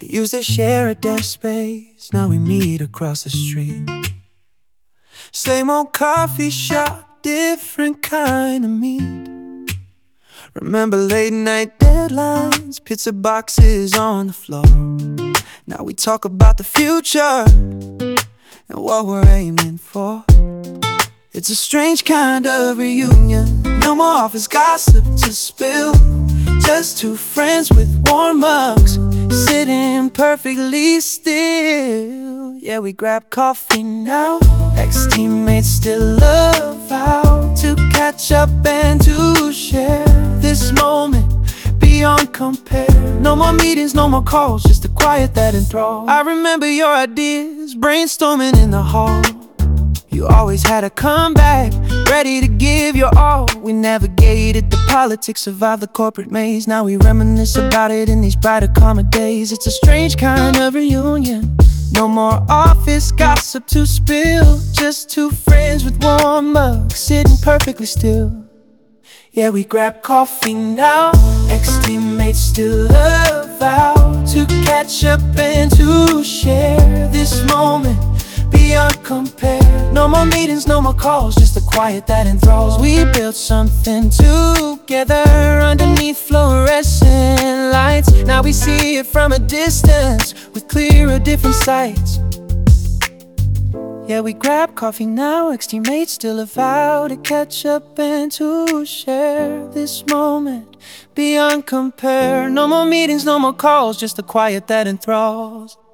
Used to share a desk space, now we meet across the street. Same old coffee shop, different kind of meat. Remember late night deadlines, pizza boxes on the floor. Now we talk about the future and what we're aiming for. It's a strange kind of reunion. No more office gossip to spill. Just two friends with warm mugs, sitting perfectly still. Yeah, we grab coffee now. Ex-teammates still love out to catch up and to share this moment beyond compare. No more meetings, no more calls, just the quiet that enthralls. I remember your ideas, brainstorming in the hall. You always had a comeback, ready to give your all. We navigated the politics, survived the corporate maze. Now we reminisce about it in these brighter, calmer days. It's a strange kind of reunion. No more office gossip to spill. Just two friends with warm mugs, sitting perfectly still. Yeah, we grab coffee now. Ex-teammates still love out to catch up and to share this moment beyond compare. No more meetings, no more calls, just the quiet that enthralls. We built something together underneath fluorescent lights. Now we see it from a distance with clearer, different sights. Yeah, we grab coffee now. Ex-teammates still a vow to catch up and to share this moment beyond compare. No more meetings, no more calls, just the quiet that enthralls.